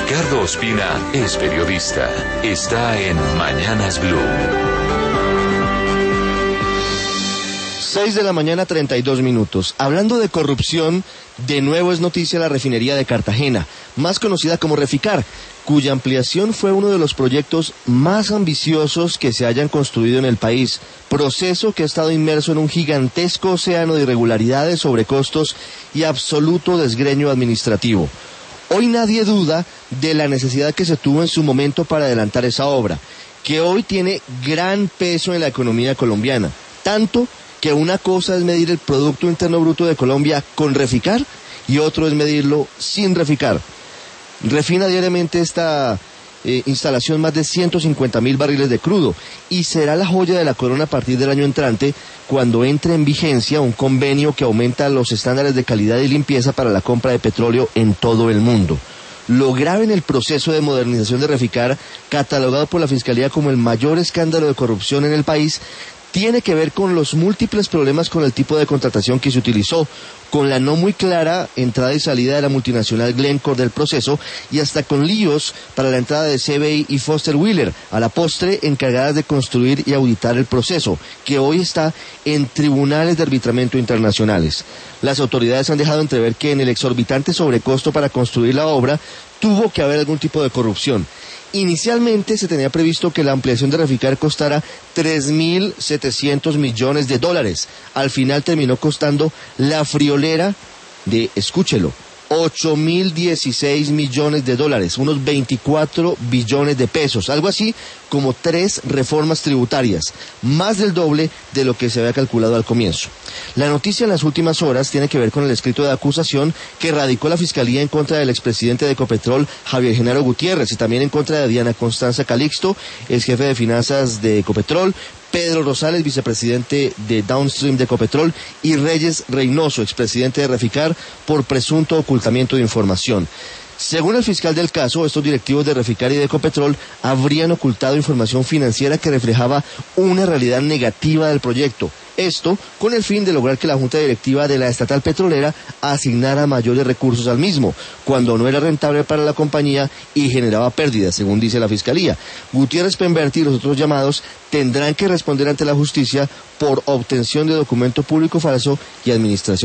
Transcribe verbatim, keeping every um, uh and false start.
Ricardo Ospina es periodista. Está en Mañanas Blue. seis de la mañana, treinta y dos minutos. Hablando de corrupción, de nuevo es noticia la refinería de Cartagena, más conocida como Reficar, cuya ampliación fue uno de los proyectos más ambiciosos que se hayan construido en el país, proceso que ha estado inmerso en un gigantesco océano de irregularidades, sobrecostos y absoluto desgreño administrativo. Hoy nadie duda de la necesidad que se tuvo en su momento para adelantar esa obra, que hoy tiene gran peso en la economía colombiana, tanto que una cosa es medir el Producto Interno Bruto de Colombia con Reficar y otro es medirlo sin Reficar. Refina diariamente esta eh, instalación más de ciento cincuenta mil barriles de crudo y será la joya de la corona a partir del año entrante cuando entre en vigencia un convenio que aumenta los estándares de calidad y limpieza para la compra de petróleo en todo el mundo. Lo grave en el proceso de modernización de Reficar, catalogado por la Fiscalía como el mayor escándalo de corrupción en el país, tiene que ver con los múltiples problemas con el tipo de contratación que se utilizó, con la no muy clara entrada y salida de la multinacional Glencore del proceso y hasta con líos para la entrada de C B I y Foster Wheeler, a la postre encargadas de construir y auditar el proceso, que hoy está en tribunales de arbitramiento internacionales. Las autoridades han dejado entrever que en el exorbitante sobrecosto para construir la obra tuvo que haber algún tipo de corrupción. Inicialmente se tenía previsto que la ampliación de Reficar costara tres mil setecientos millones de dólares. Al final terminó costando la friolera de, escúchelo, ocho mil dieciséis millones de dólares, unos veinticuatro billones de pesos, algo así como tres reformas tributarias, más del doble de lo que se había calculado al comienzo. La noticia en las últimas horas tiene que ver con el escrito de acusación que radicó la Fiscalía en contra del expresidente de Ecopetrol, Javier Genaro Gutiérrez, y también en contra de Diana Constanza Calixto, ex jefe de finanzas de Ecopetrol, Pedro Rosales, vicepresidente de Downstream de Ecopetrol, y Reyes Reynoso, expresidente de Reficar, por presunto ocultamiento de información. Según el fiscal del caso, estos directivos de Reficar y de Ecopetrol habrían ocultado información financiera que reflejaba una realidad negativa del proyecto. Esto con el fin de lograr que la Junta Directiva de la estatal petrolera asignara mayores recursos al mismo, cuando no era rentable para la compañía y generaba pérdidas, según dice la Fiscalía. Gutiérrez Pemberti y los otros llamados tendrán que responder ante la justicia por obtención de documento público falso y administración